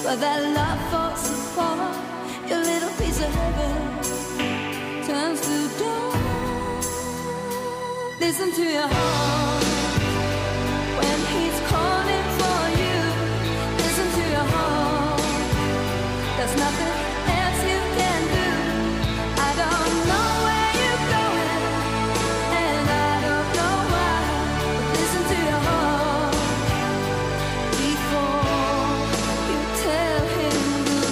but that love falls apart. Your little piece of heaven turns to dawn. Listen to your heart when he's calling for you. Listen to your heart. There's nothing else you can do. I don't know where you're going, and I don't know why. But listen to your heart before you tell him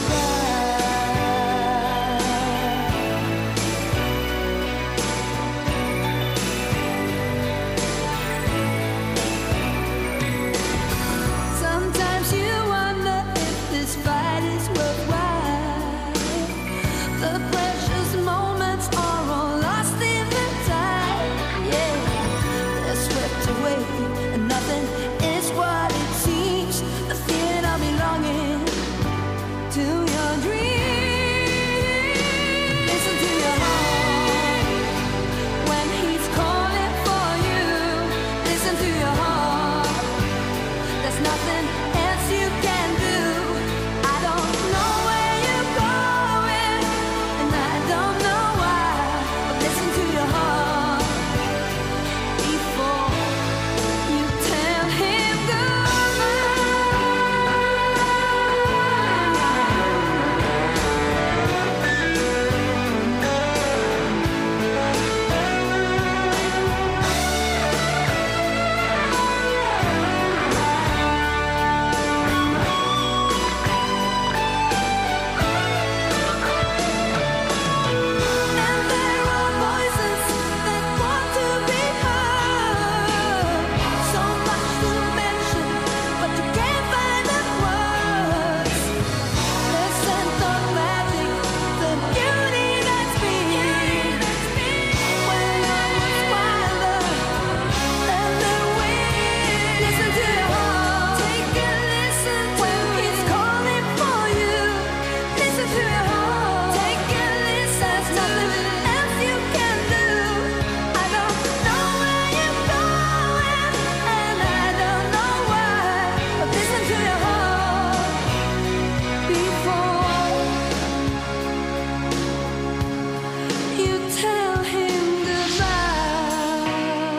goodbye. Sometimes you wonder if this fight is worthwhile. The precious moments are all lost in the tide. Yeah, they're swept away, and nothing is what it seems. The feeling of belonging to your dream. Listen to your heart when he's calling for you. Listen to your heart. There's nothing else you can do. I don't know where you're going, and I don't know why. But listen to your heart before you tell him And there are voices that want to be heard. So much to mention, but you can't find the words. The scent of magic, the beauty that's been. When I was wilder than the wind. Listen to your heart. Take a listen when he's calling for you. Listen to your heart. Take a listen. There's nothing else you can do. I don't know where you're going, and I don't know why. But listen to your heart before you tell him goodbye.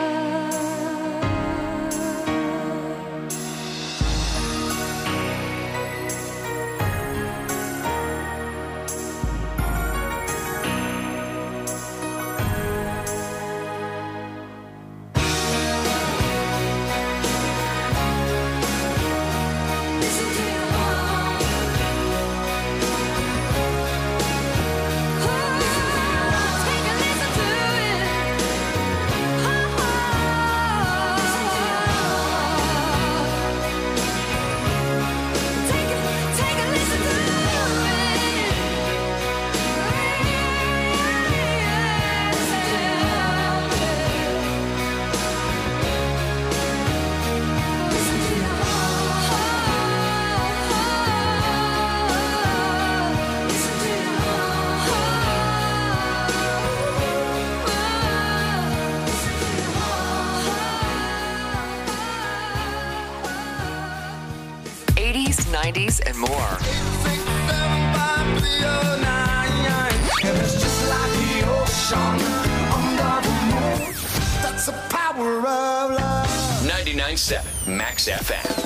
90s, and more. And it's just like the ocean under the moon. That's the power of love. 99.7 Max FM.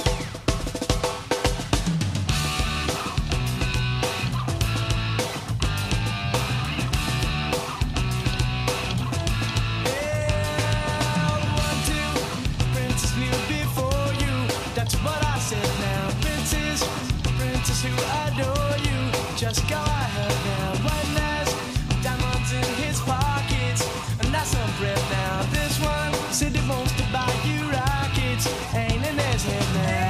Who adore you, just go ahead now. One has diamonds in his pockets, and that's some breath now. This one said he wants to buy you rockets, ain't in his head now.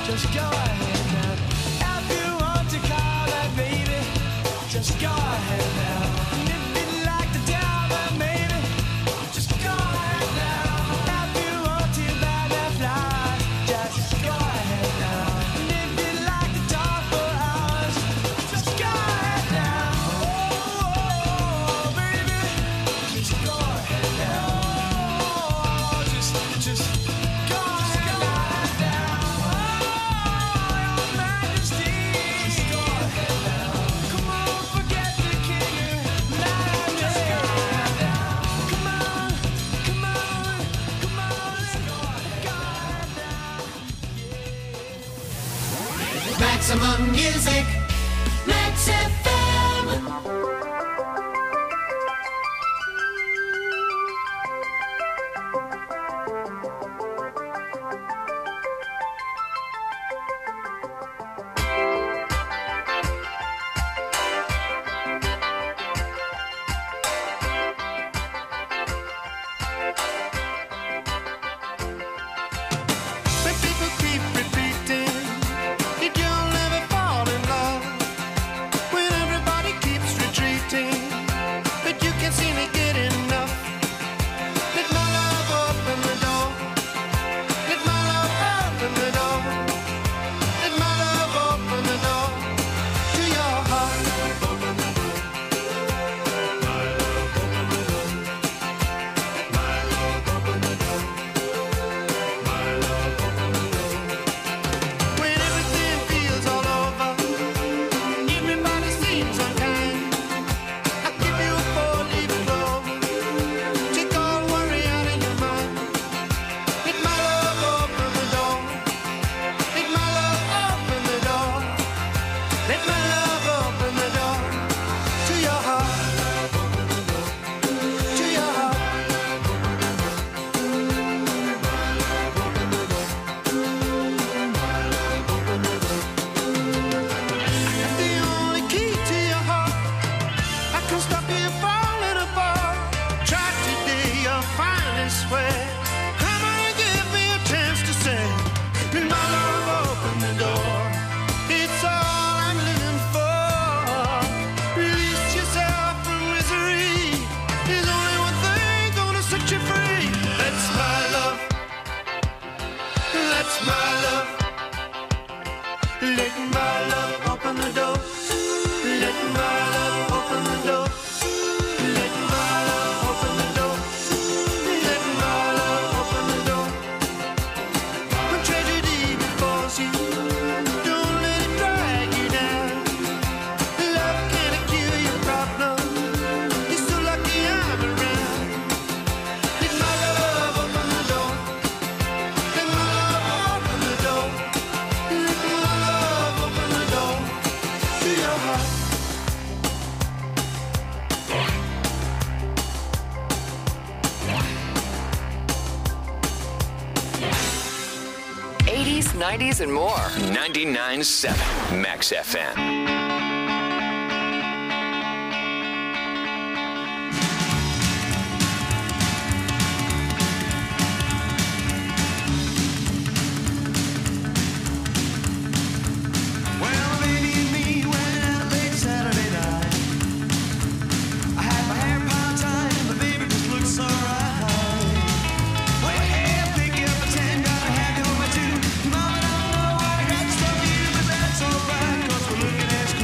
just go ahead now. If you want to call that baby, just go ahead now. And if you'd like to tell that maybe, just go ahead now. If you want to buy that fly, just go ahead now. And if you'd like to talk for hours, just go ahead now. Oh, baby, just go ahead now. Oh, just go ahead now. Oh, Your Majesty, just go ahead now. Come on, forget the king. Just go ahead now. Come on, come on, come on. Let's go ahead now. Maximum music, Max FM. When people keep repeating that you'll never fall in love, when everybody keeps retreating, but you can't seem to get enough. Let my love open the door. Let my love open the door. Let my love open the door to your heart. Open the door. My love open the door. Let my love open the door. My love open the door. When everything feels all over, everybody seems unkind. I'll give you a four-leaf clover. Take all worry out of your mind. Let my love open the door. Let my love open the door. Let my love open the door to your heart. To your heart. The only key to your heart, I can stop you falling apart. Try today, you'll finally swear. Come on, give me a chance to say, let my love open the door. It's all I'm living for. Release yourself from misery. There's only one thing gonna set you free. That's my love. That's my love. Let my love open the door. Let my love open the door. Let my love open the door. Let my love open the door. When tragedy befalls you, don't let it drag you down. Love can't cure your problem. You're so lucky I'm around. Let my love open the door. Let my love open the door. Let my love open the door to your heart. 80s, 90s, and more. 99.7 Max FM. Well, baby and me went out late Saturday night. I had my hair part-time, but baby just looked so right. Well, hey, pick up a 10, gotta have you on my two. Mama don't know I got stuff you, but that's alright, 'cause we're looking as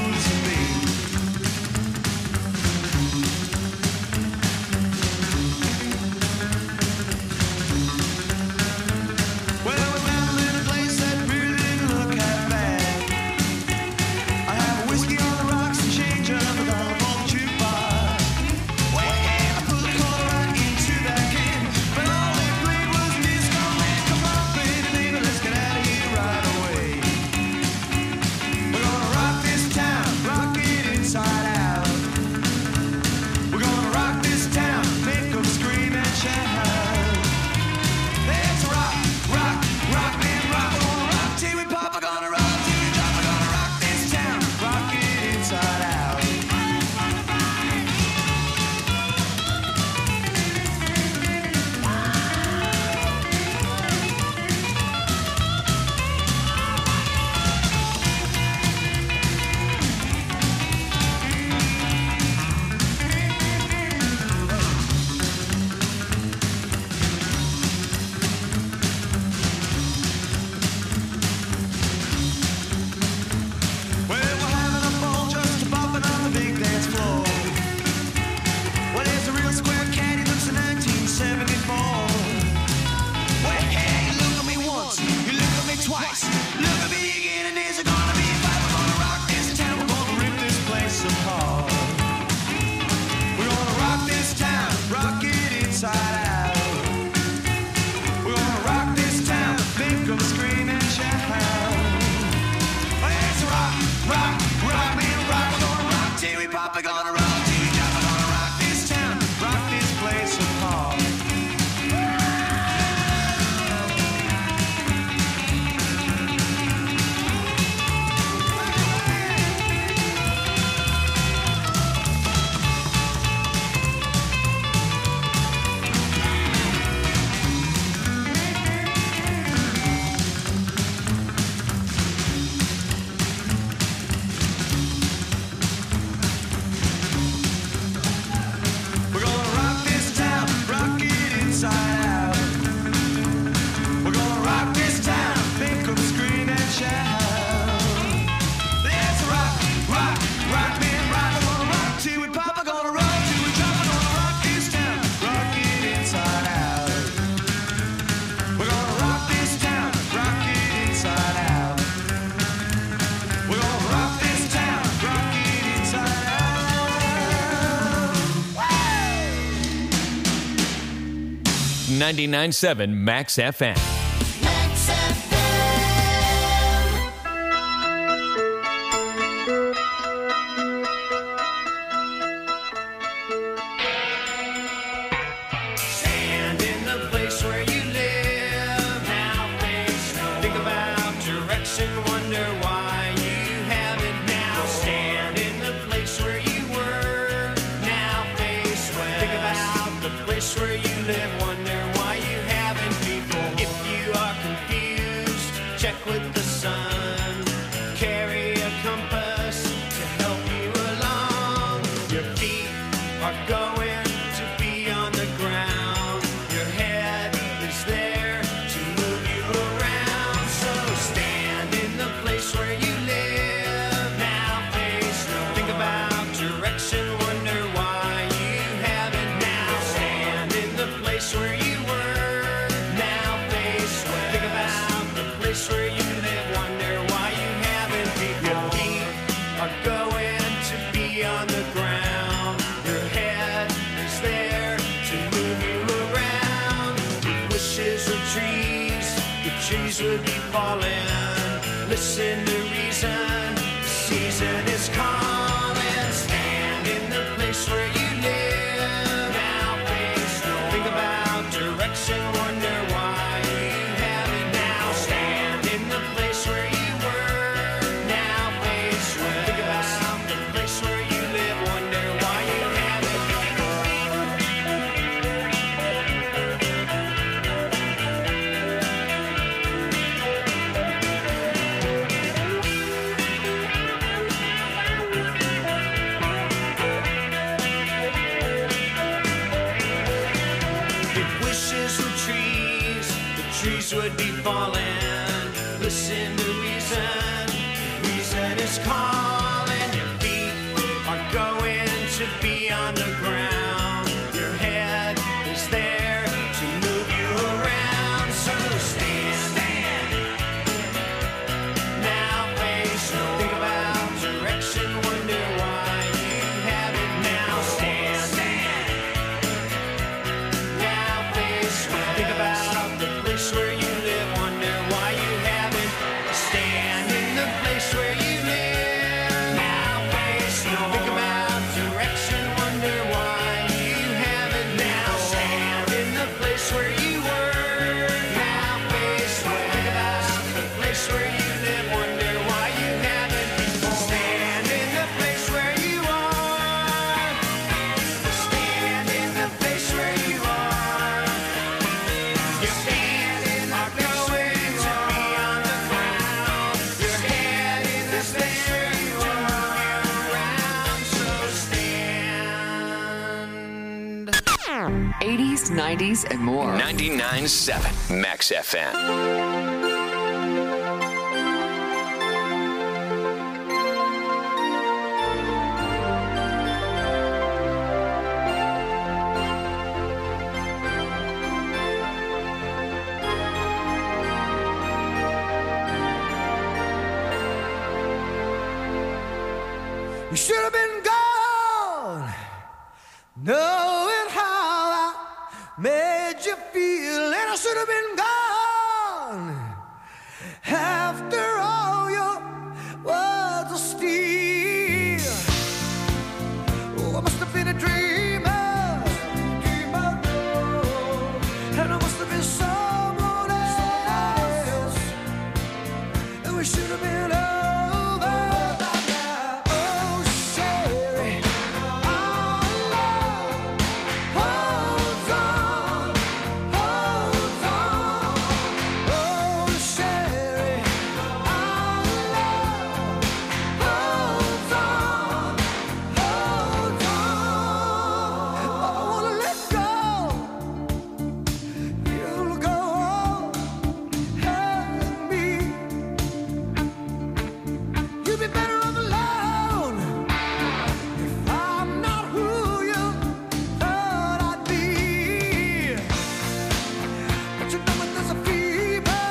Papa gonna rock, Jimmy Jaffa gonna rock this town, rock this place apart. We're gonna rock this town, rock it inside out. We're gonna rock this town, make 'em scream and shout. Let's rock, rock, rock, man, rock. We're gonna rock till we pop, we're gonna rock till we drop. We're gonna rock this town, rock it inside out. We're gonna rock this town, rock it inside out. We're gonna rock this town, rock it inside out. 99.7 Max FM. Max FM. Stand in the place where you live. Now face no. Think about direction. Wonder why you haven't now. Stand in the place where you were. Now face west. Think about the place where you live. Wonder why you haven't people. If you are confused, check with the sun. Carry a compass to help you along. Your feet are going to be on the ground. Your head is there to move you around. So stand in the place where you live. Now face no. Think about direction. Wonder why you haven't now. Stand in the place where you were. Now face west. Think about the place where you live. Wonder why you haven't. Your feet are going to be on the ground. Your head is there to move you around. If wishes were trees, the trees would be falling. Listen to reason, the season is calling. Stand in the place where you live. Now face no. Think about direction. Wonder why you haven't now. Stand in the place where you were. Now face west. Think about the place where you live. Wonder why you haven't. If wishes were trees, the trees would be falling. Listen to reason, reason is calling. Your feet are going to be on the ground. Your head is there to move you around. So stand. Now face no. Think about direction. Wonder why you haven't now. Stand. Now face west. Think about the place where you live. Wonder why you haven't. Stand in the place where you live. Now face no. Think about direction. Wonder why you haven't now. Stand in the place where you were. Now face west. Think about the place where you live. Wonder why you haven't before. Stand in the place where you are. Stand in the place where you are. Your feet are going to be on the ground. Your head is there to move you around. So stand. 80s, 90s, and more. 99.7 Max FM. You should have been gone, knowing how I made you feel, and I should have been gone after all your words of steel. should have been over by now. Oh, Sherry, our love holds on, holds on. Oh, Sherry, our love holds on, holds on. I wanna let go. You'll go on, hurt me. You'd be better off alone if I'm not who you thought I'd be. But you know when there's a fever,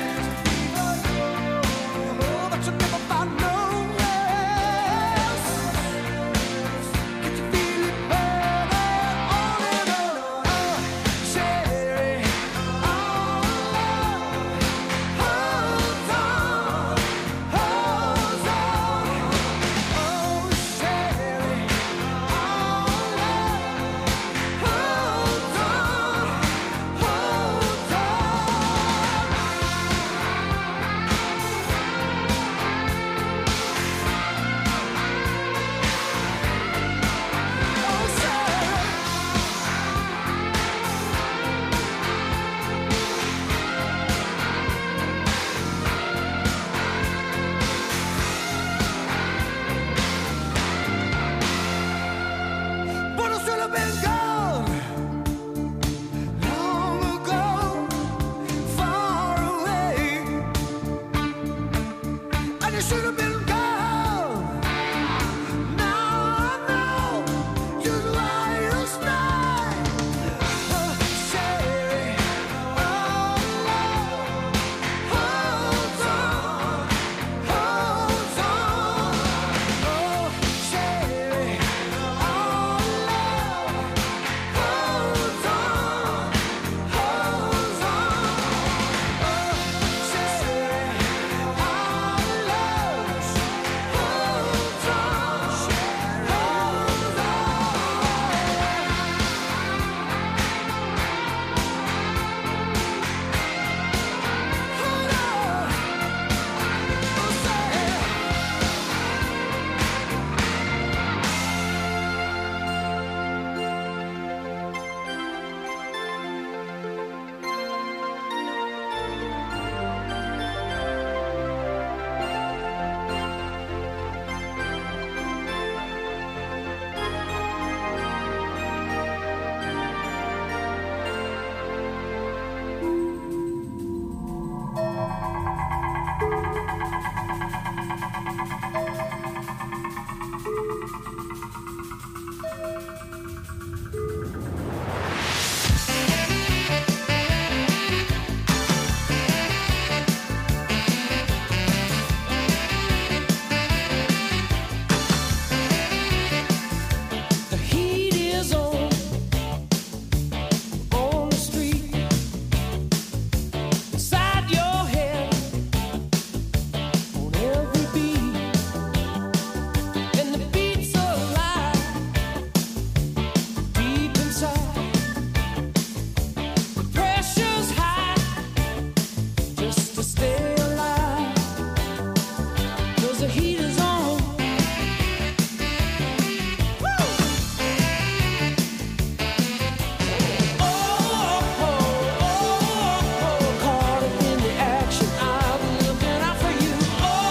oh, but you never find no rest. Can you feel it burning on and on? Oh, Sherry, our love holds on, holds on. Oh, Sherry, our love holds on, holds on. Oh, Sherry. But I should have been gone long ago, far away. And you should have been gone. Now I know just why you stay. Oh, Sherry, our love holds on, holds on. Oh, Sherry, our love holds on, holds on. Oh, Sherry, our love holds on, holds on. Oh, Sherry. The heat is on the street, inside your head, on every beat, and the beat's alive deep inside. The pressure's high just to stay alive, 'cause the heat is on. Caught up in the action, I've been looking out for you.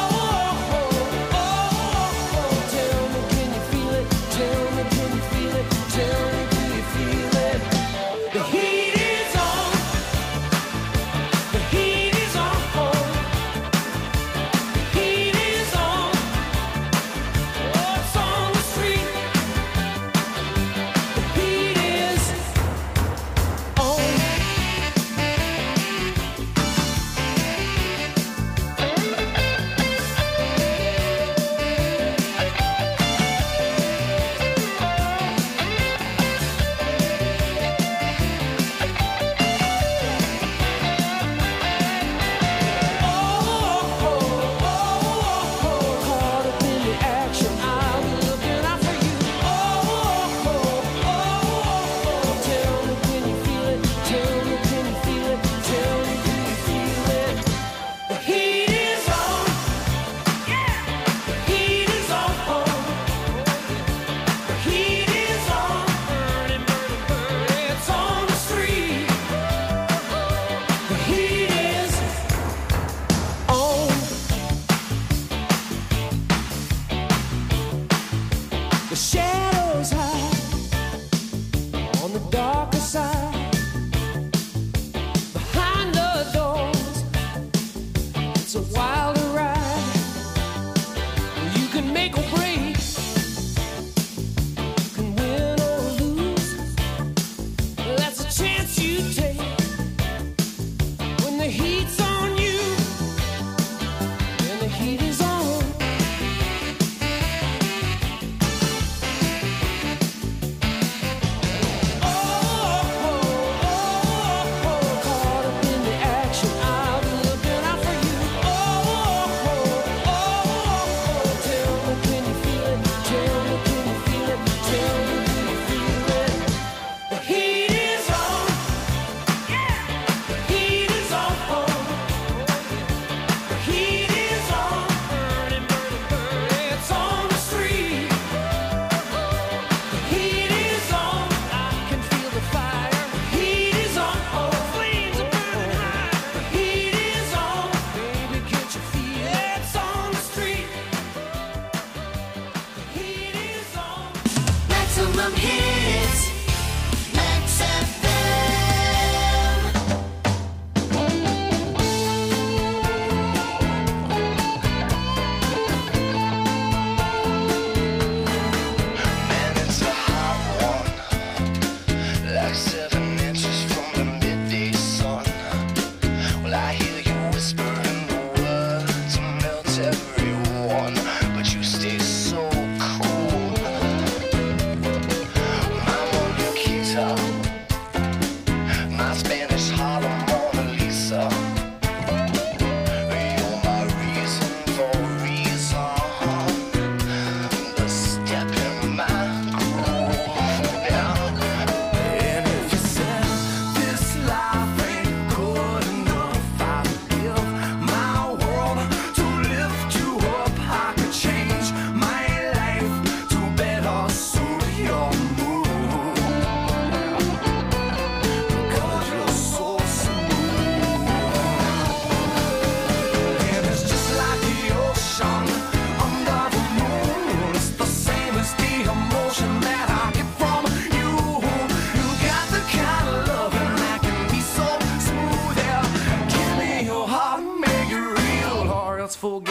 Tell me, can you feel it? Tell me, can you feel it? Tell me, do you feel it? The heat is on. The heat is on. The heat is on.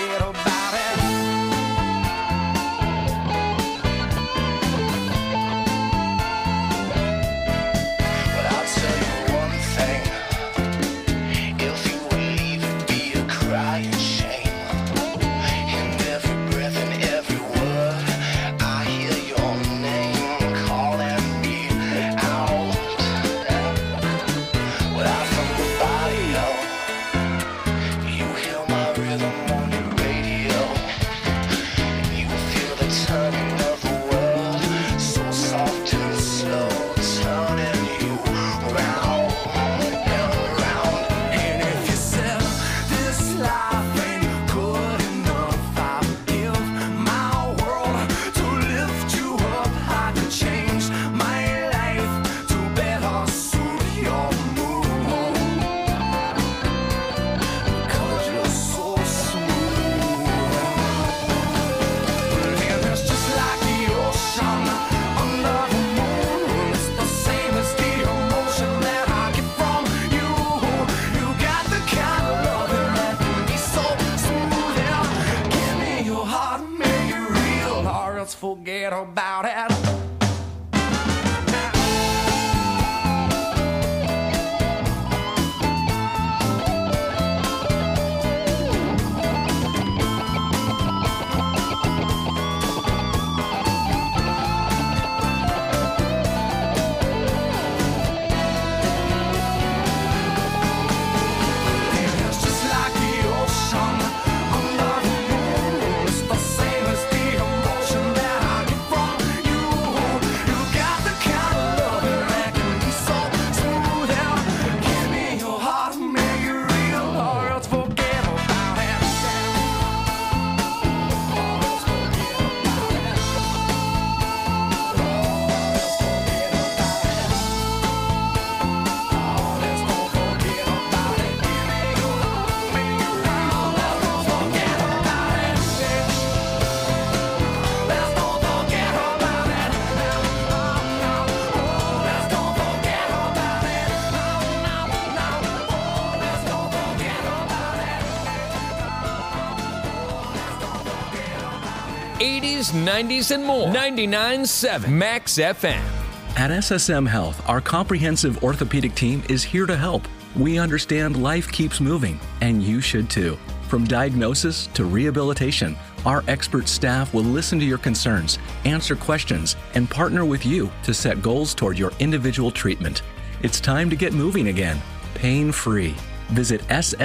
forget about it. But I'll tell you one thing. If you would leave, it'd be a crying shame. In every breath and every word, I hear your name calling me out. Without from the body, you hear my rhythm on your radio. And you feel the turning of the world, so soft and slow, turning you round and round. And if you said this life ain't good enough, I'll give my world to lift you up. I could change my life to better suit your mood. Cause you're so smooth. And it's just like the ocean under the moon. It's the same as the emotion that I get from you. You got the kind of loving that can be so smooth. Yeah. Give me your heart, make it real, or else forget about it. It's just like the ocean under the moon. It's the same as the emotion that I get from you. You got the kind of loving that can be so smooth. Yeah. Give me your heart, make it real, or else forget about it. '80s, '90s, and more. 99.7 Max FM. At SSM Health, our comprehensive orthopedic team is here to help. We understand life keeps moving, and you should too. From diagnosis to rehabilitation, our expert staff will listen to your concerns, answer questions, and partner with you to set goals toward your individual treatment. It's time to get moving again, pain-free. Visit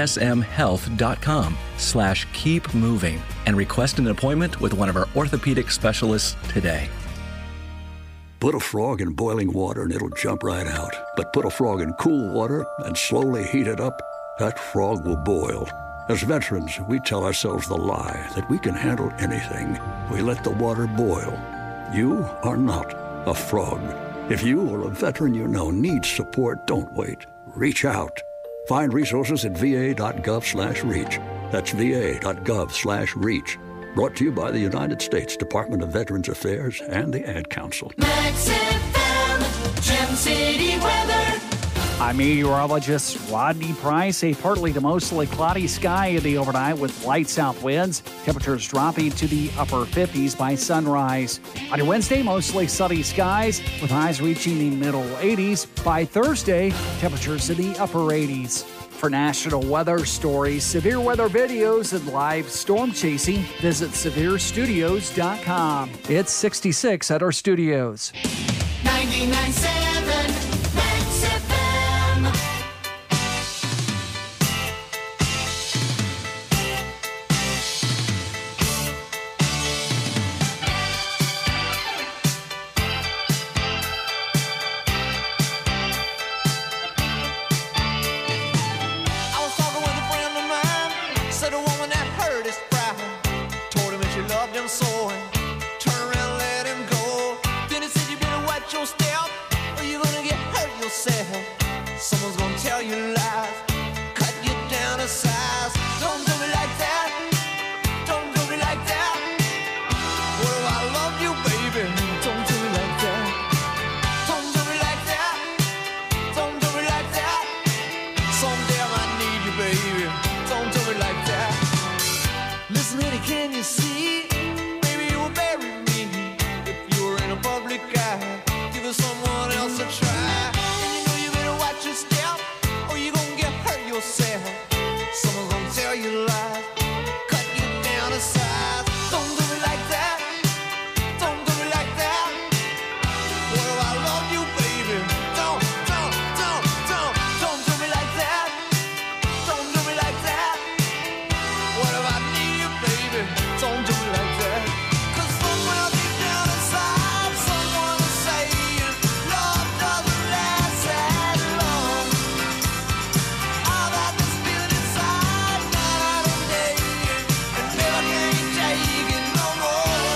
ssmhealth.com/keepmoving and request an appointment with one of our orthopedic specialists today. Put a frog in boiling water and it'll jump right out. But put a frog in cool water and slowly heat it up, that frog will boil. As veterans, we tell ourselves the lie that we can handle anything. We let the water boil. You are not a frog. If you or a veteran you know needs support, don't wait. Reach out. Find resources at va.gov/reach. That's va.gov/reach. Brought to you by the United States Department of Veterans Affairs and the Ad Council. Max FM, Gem City weather. I'm meteorologist Rodney Price. A partly to mostly cloudy sky in the overnight with light south winds. Temperatures dropping to the upper 50s by sunrise. On your Wednesday, mostly sunny skies with highs reaching the middle 80s. By Thursday, temperatures in the upper 80s. For national weather stories, severe weather videos, and live storm chasing, visit severestudios.com. It's 66 at our studios. 99.7 Max FM. I was talking with a friend of mine. Said a woman that hurt his pride. Told him if she loved him so, turn around and let him go. Then he said you better watch your step, or you're gonna get hurt yourself. Someone's gonna tell you lies, cut you down to size. Don't do me like that. Don't do me like that. What if I love you, baby? Don't do me like that. Don't do me like that. Don't do me like that. Someday I might need you, baby. Don't do me like that. Listen you see? Maybe you will bury me if you were in a public eye. Give it someone else a try. And you know you better watch your step, or you gonna get hurt yourself. Someone's gonna tell you lies, cut you down to size. Don't do me like that. Don't do me like that. What if I love you, baby? Don't do me like that. Don't do me like that. What if I need you, baby? Don't do me like that. 'Cause somewhere deep down inside, someone is saying love doesn't last as long. All that this feeling inside, night and day, and never can't take it no more.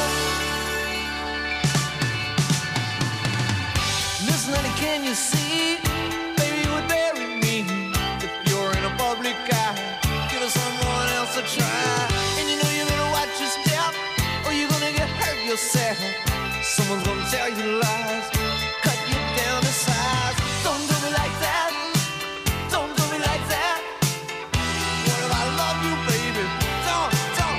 Listen, honey, can you see? Baby, you would bury me if you're in a public eye. Give us someone else a try. And you know you better watch your step, or you're gonna get hurt yourself. Someone's gonna tell you lies, cut you down to size. Don't do me like that. Don't do me like that. What if I love you, baby? Don't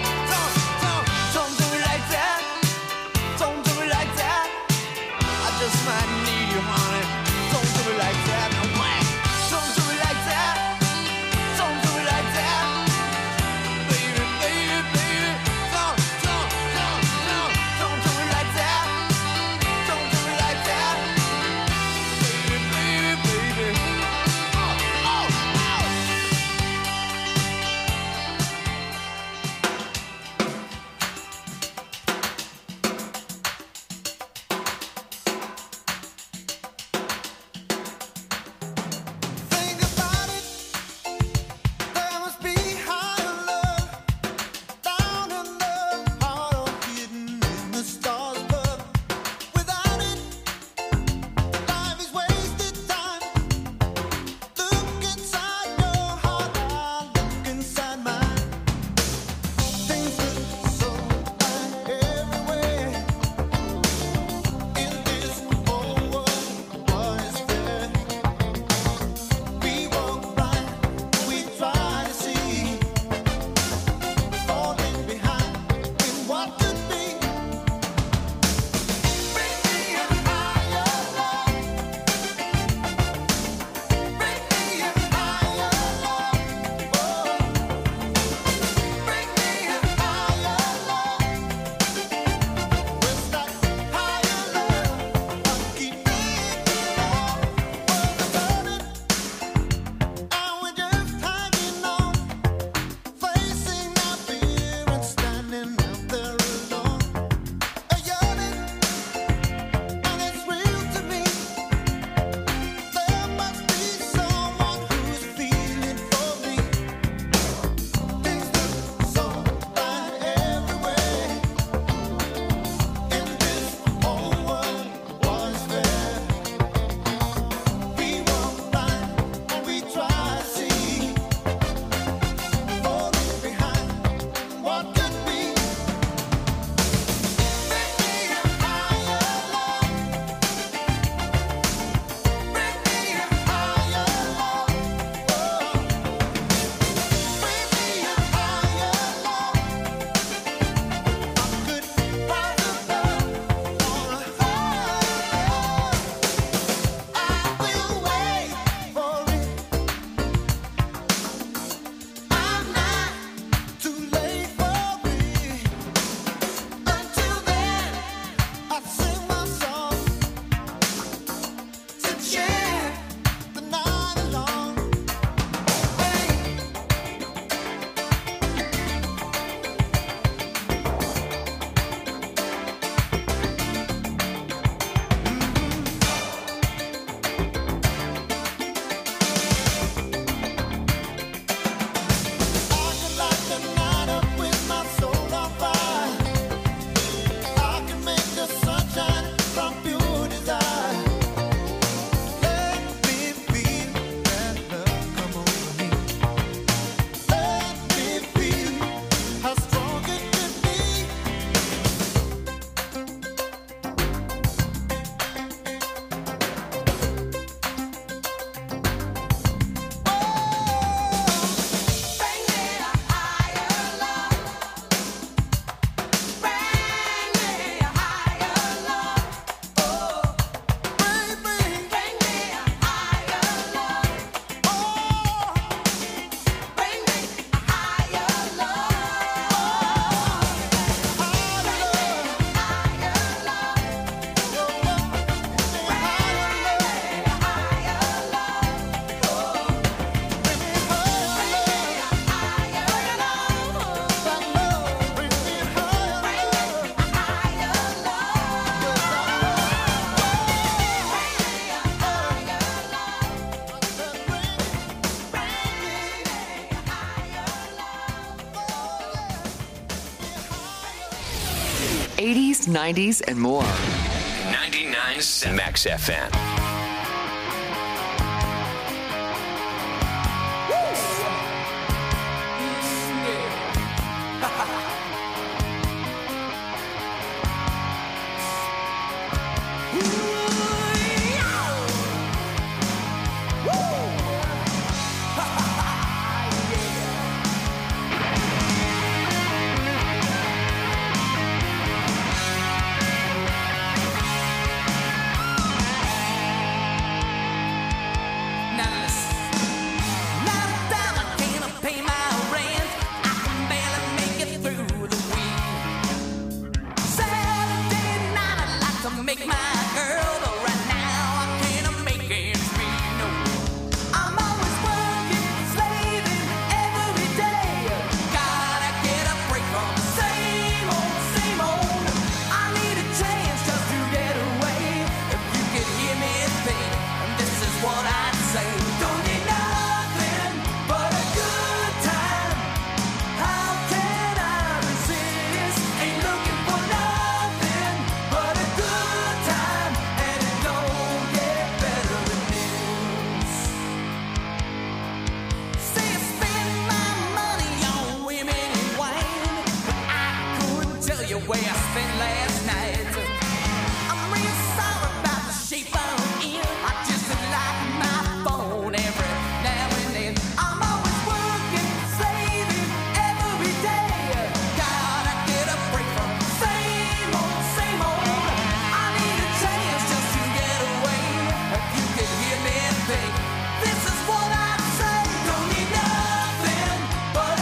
do me like that. Don't do me like that. I just might need you, honey. Don't do me like that. No way. Don't do me like that. Don't do me like that. Baby, baby, baby. Don't do me like that. Don't do me like that. 80s, 90s, and more. 99.7 Max FM.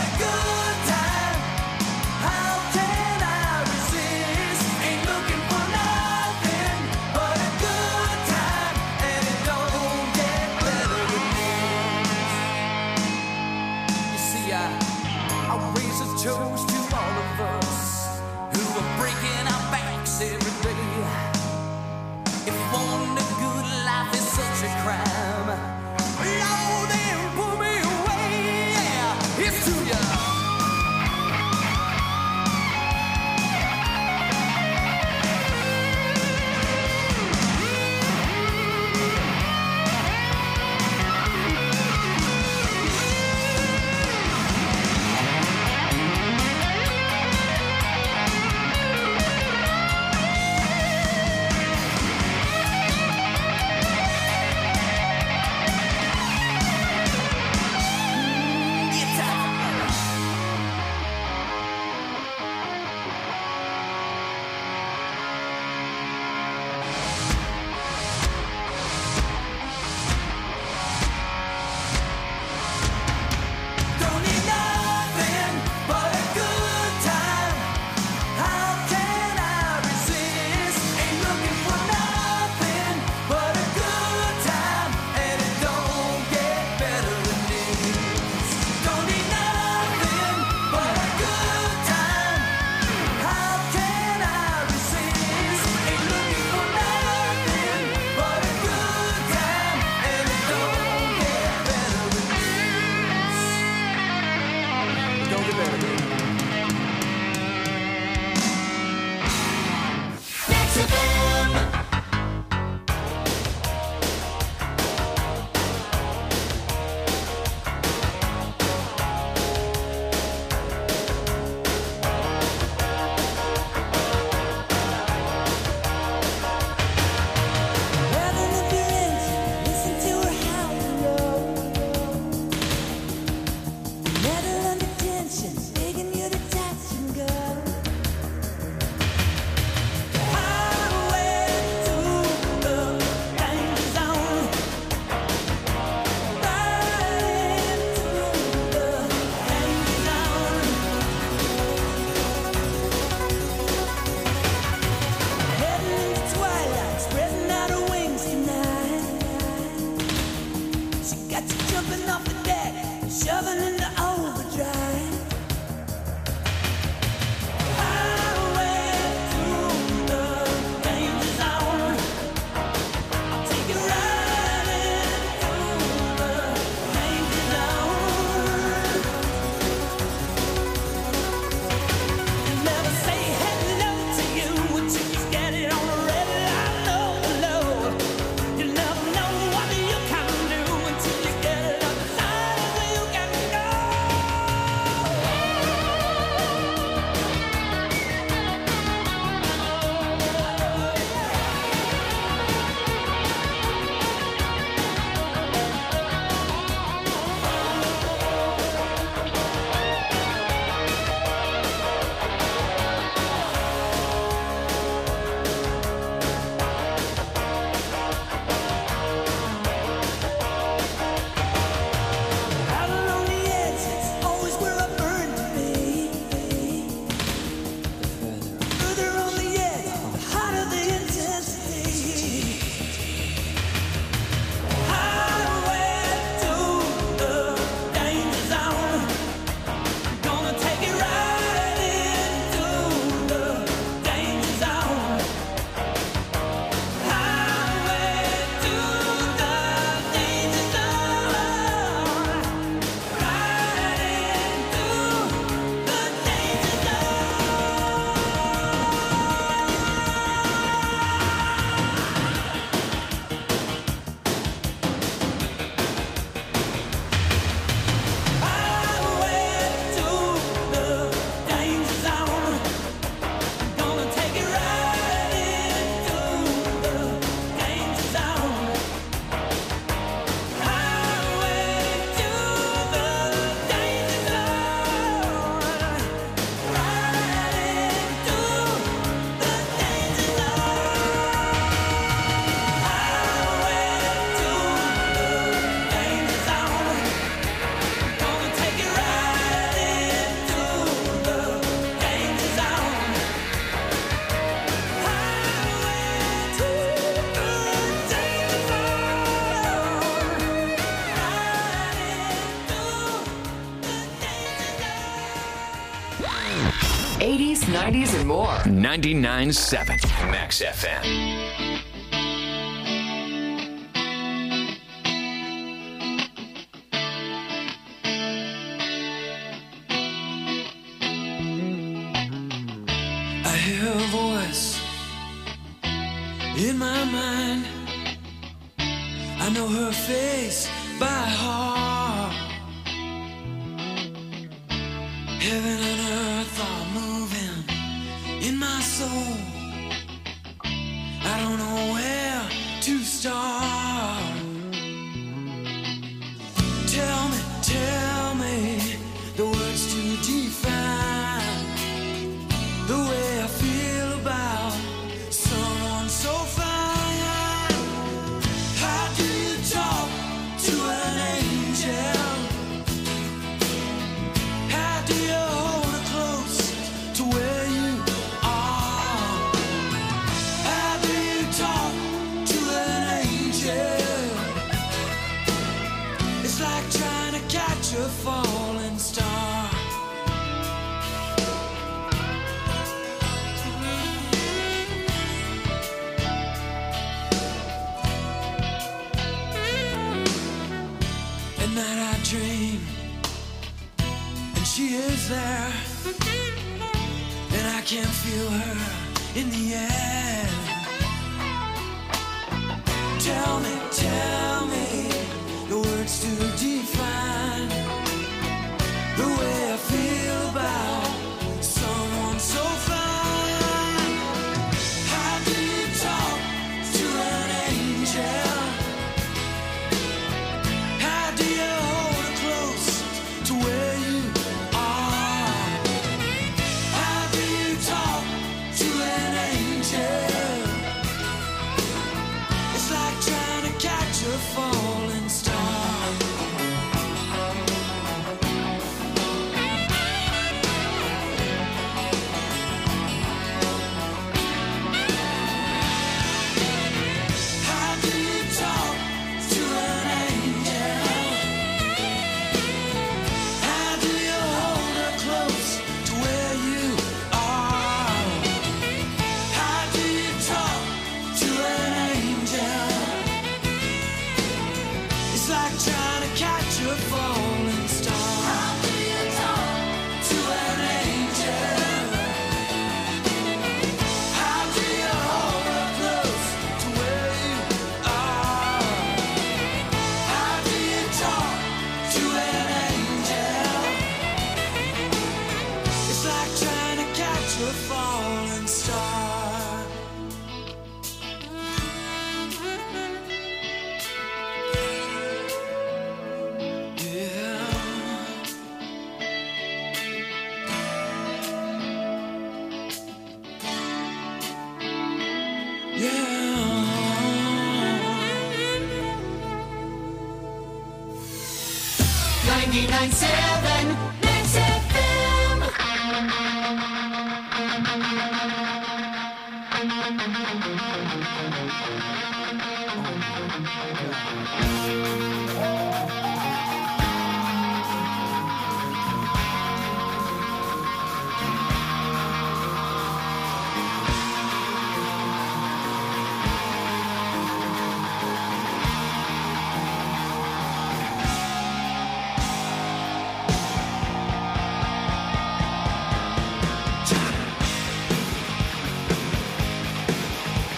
How can I resist? Ain't looking for 80s, 90s, and more. 99.7 Max FM. I hear a voice in my mind. I know her face by heart. Heaven and earth are moving in my soul. I don't know where to start. Tell me the words to define the way I feel about someone so fine. How do you talk to an angel? How do you hold her close to where you are? How do you talk to an angel? It's like trying to catch a falling star. At night I dream, and she is there, and I can feel her in the air. Tell me the words to define the way I feel about someone so fine. How do you talk to an angel? How do you hold her close to where you are? How do you talk to an angel? It's like trying to catch a falling star. How do you talk to an angel? How do you hold her close to where you are? How do you talk to an angel? It's like trying to catch a falling star. How do you talk to an angel? How do you hold her close to where you are? How do you talk to an angel? It's like trying to catch a falling star. Yeah. 99.7 Max FM.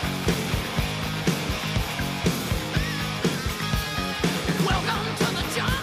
Welcome to the jungle.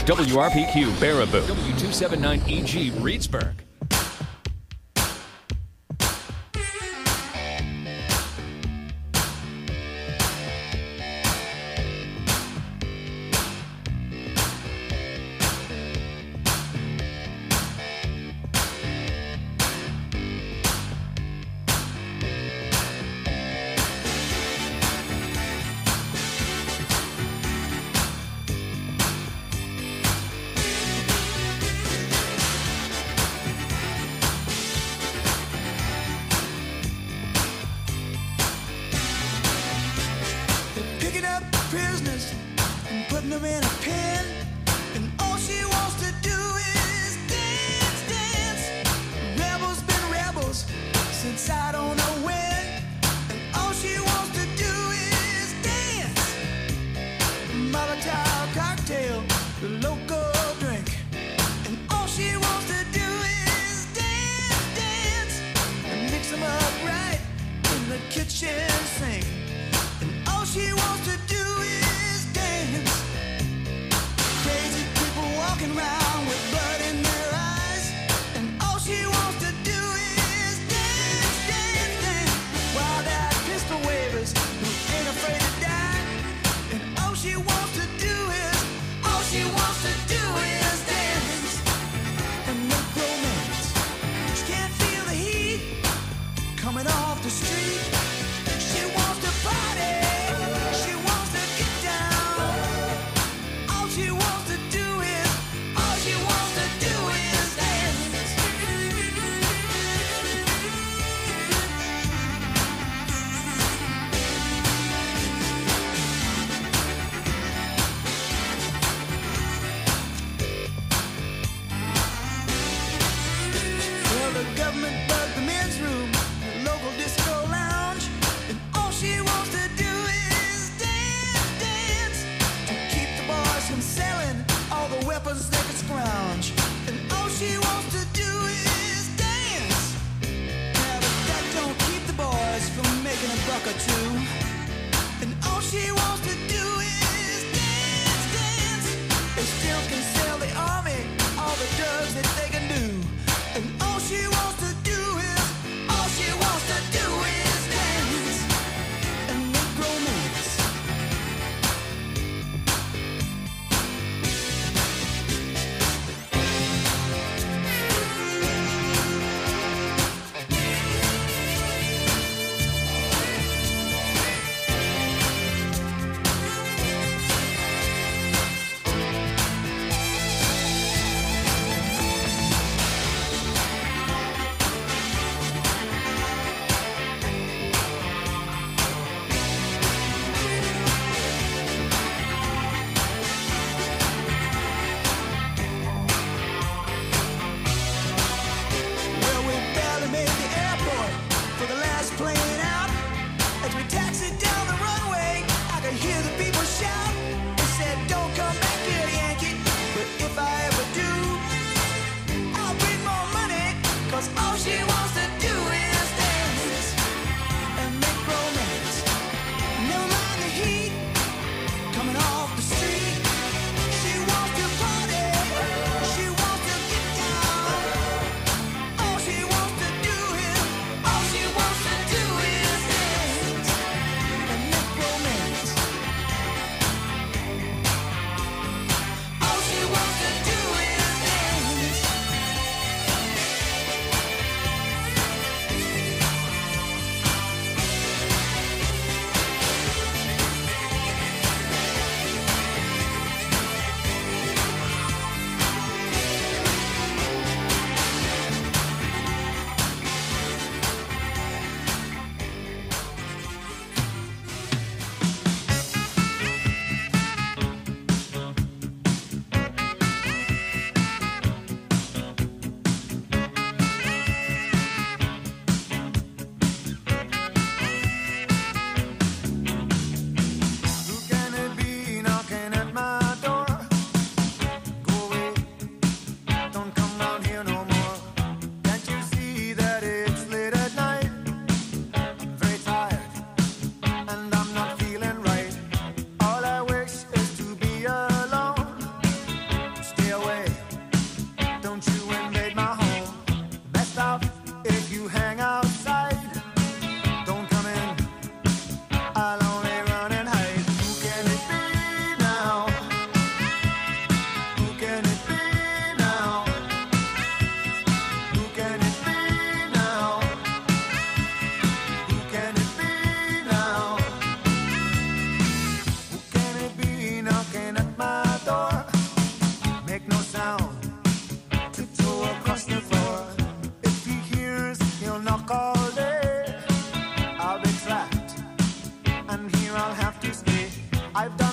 WRPQ Baraboo. W279EG Reedsburg. Picking up prisoners and putting them in a pen, and all she wants to do is dance, dance. Rebels been rebels since I don't know when, and all she wants to do is dance. Molotov cocktail, the local drink, and all she wants to do is dance, dance, and mix them up right in the kitchen sink. All she wants to do is dance. Crazy people walking around with blood in their eyes, and all she wants to do is dance, dance, dance. While that pistol wavers who ain't afraid to die, and all she wants to do is, all she wants to do is dance and make romance. She can't feel the heat coming off the street. She wants to party. She wants to get down. All she wants to do is, all she wants to do is dance. Well, the government bugged the men's room, the local disco lounge, and all she wants to do is dance, dance, to keep the boys from selling all the weapons they could scrounge. And all she wants to do is dance. Now, but that don't keep the boys from making a buck or two. And all she wants to do is dance, dance. They still can sell the army all the drugs that they can do. And all she wants to do is, all she wants to do is dance and make romance. Well, we barely made the airport for the last plane out. As we taxied down the runway, I could hear the people shout. They said, "Don't come back here, Yankee." But if I ever do, I'll bring more money, 'cause all she wants to do is dance and make romance. Never mind the heat coming off the street. She wants to party. She wants to get down. All she wants to do is, all she wants to do is dance and make romance. I've done